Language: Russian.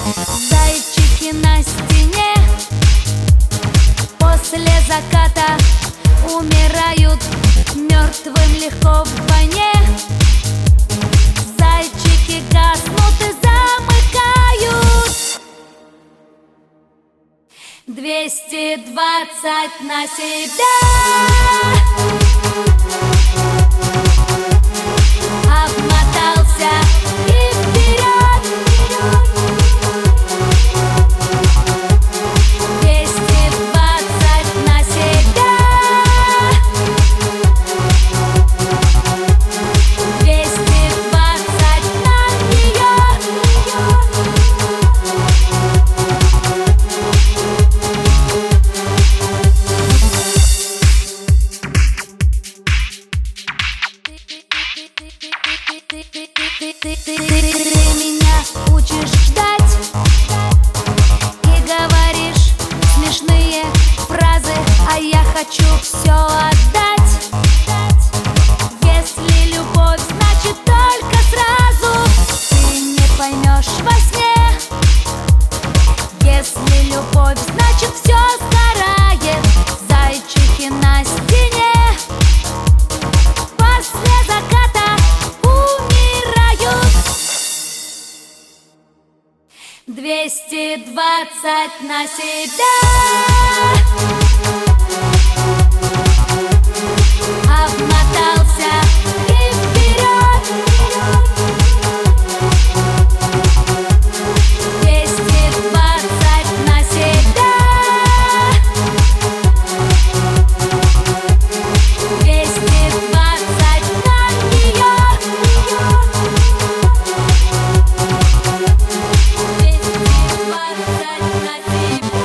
Зайчики на стене после заката умирают мертвым легко вдвойне. Зайчики гаснут и замыкают 220 на себя. Обмотался и вперед. 220 на себя. 220 на нее. Ты меня учишь ждать и говоришь смешные фразы, а я хочу все отдать. Если любовь, значит только сразу. Ты не поймешь во сне. Если любовь, значит все сгорает. Зайчики на стене после заката умирают. 220 на себя. Обмотался и вперед. 220 на себя. 220 на нее. 220 на себя.